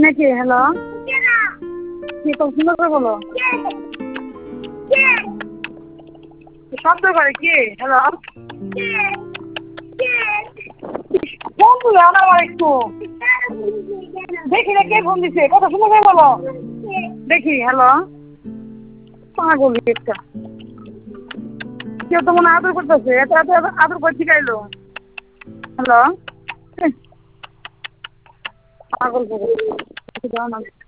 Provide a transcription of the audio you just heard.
নাকি? হ্যালো, কি সুন্দর করে বলো। শব্দ করে কি? হ্যালো, ফোন তুলে আনো আমার একটু। দেখি না কে ফোন দিছে, কথা সুন্দর করে বলো। দেখি, হ্যালো, পাগল একটা। কেউ তো মনে আদর করতেছে, এত এত এত আদর করে শিখাইলো। হ্যালো, পাগল করে।